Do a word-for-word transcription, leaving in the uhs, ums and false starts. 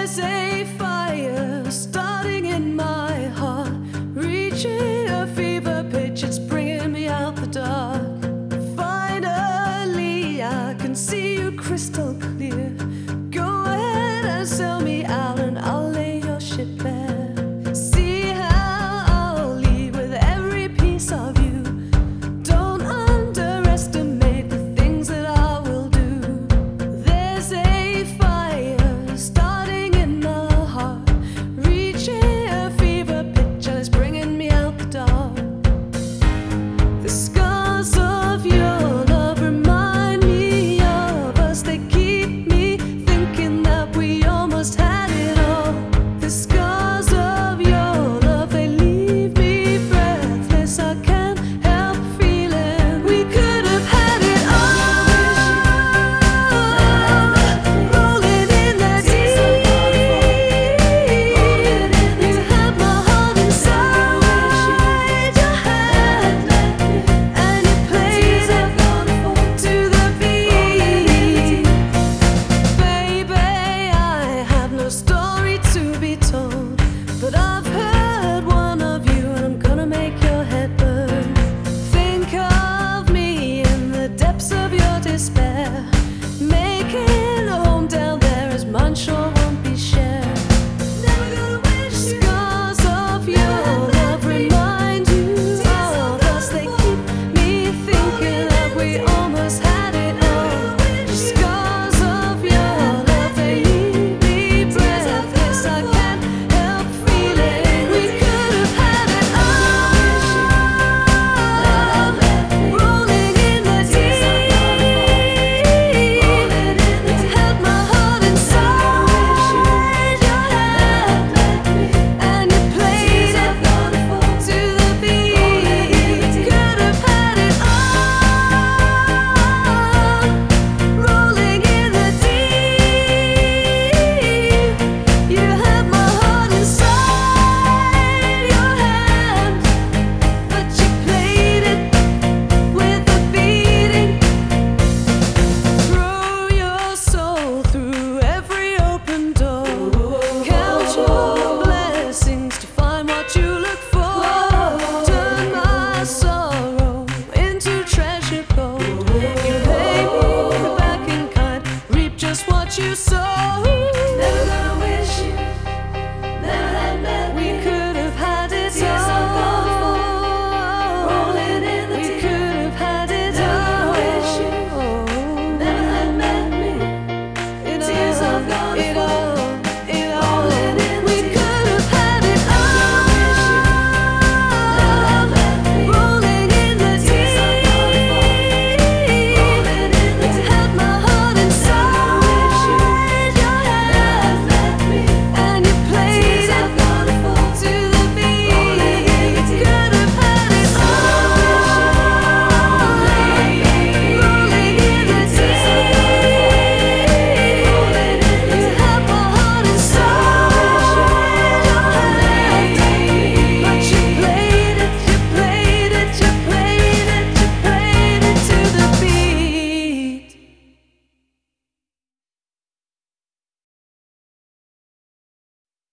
There's a fire starting in my heart, reaching a fever pitch, it's bringing me out the dark. Finally, I can see you crystal clear. Go ahead and sell me out and I'll lay your shit bare. See how I'll leave with every piece of you. Don't underestimate the things that I will do. There's a fire starting in my heart, reaching a fever pitch and it's bringing me out the dark. The scars of your love remind me of us. They keep me thinking that we almost had it all. The scars of your love, they leave me breathless. I can't help feeling we could have had it all. Rolling in the deep, you had my heart inside your hand, and you played it to the beat. Baby, I have no story to be told, but I've heard one of you and I'm gonna make your head burn. Think of me in the depths of your despair. Making a home down there as mine sure won't be shared. Scars of your love remind you of us. They keep me thinking that we